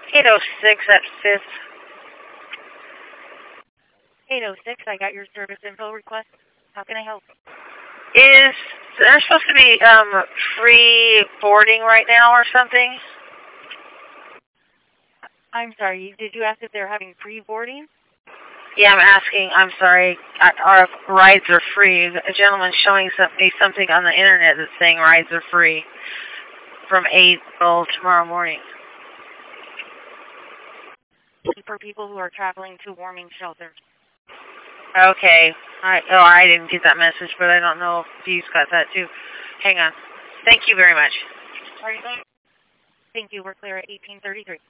806 at 5th. 806, I got your service info request. How can I help? Is there supposed to be free boarding right now or something? I'm sorry, did you ask if they're having free boarding? Yeah, I'm asking. I'm sorry. Our rides are free. A gentleman's showing me something on the internet that's saying rides are free from 8 till tomorrow morning. For people who are traveling to warming shelters. Okay. I didn't get that message, but I don't know if you got that too. Hang on. Thank you very much. Thank you. We're clear at 1833.